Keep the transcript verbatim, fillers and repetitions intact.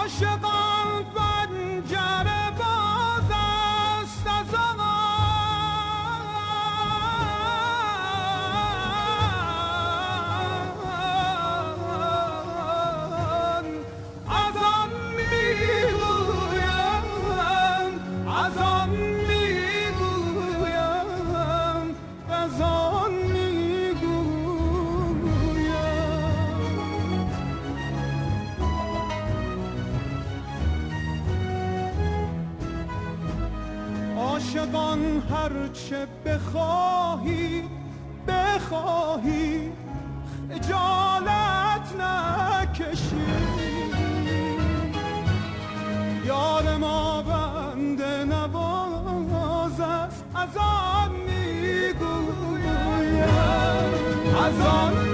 عاشقان پنجره باز است از آن از آن میگویم از آن میگویم از آن عاشقان هرچه بخواهی بخواهی خجالت نکشی یار ما بنده نواز است از آن میگویم از آن